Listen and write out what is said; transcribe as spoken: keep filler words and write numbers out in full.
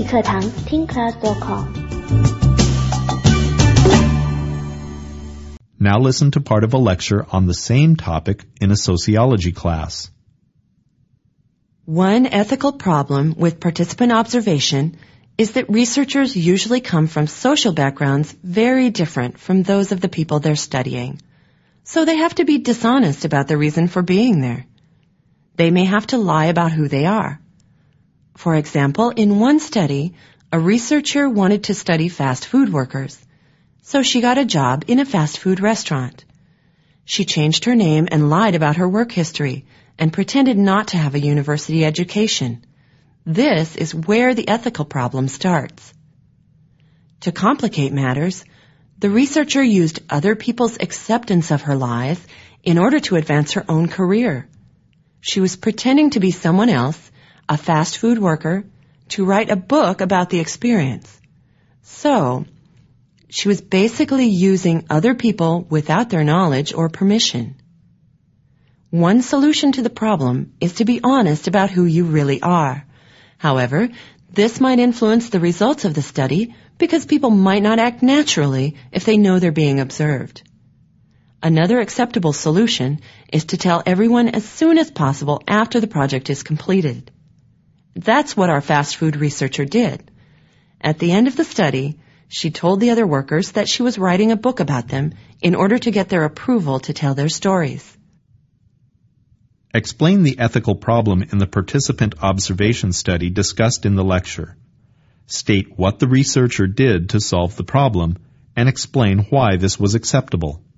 理课堂听 class dot com。 Now listen to part of a lecture on the same topic in a sociology class. One ethical problem with participant observation is that researchers usually come from social backgrounds very different from those of the people they're studying. So they have to be dishonest about the reason for being there. They may have to lie about who they are. For example, in one study, a researcher wanted to study fast food workers. So she got a job in a fast food restaurant. She changed her name and lied about her work history and pretended not to have a university education. This is where the ethical problem starts. To complicate matters, the researcher used other people's acceptance of her lies in order to advance her own career. She was pretending to be someone else, a fast food worker, to write a book about the experience. So, she was basically using other people without their knowledge or permission. One solution to the problem is to be honest about who you really are. However, this might influence the results of the study because people might not act naturally if they know they're being observed. Another acceptable solution is to tell everyone as soon as possible after the project is completed. That's what our fast food researcher did. At the end of the study, she told the other workers that she was writing a book about them in order to get their approval to tell their stories. Explain the ethical problem in the participant observation study discussed in the lecture. State what the researcher did to solve the problem and explain why this was acceptable.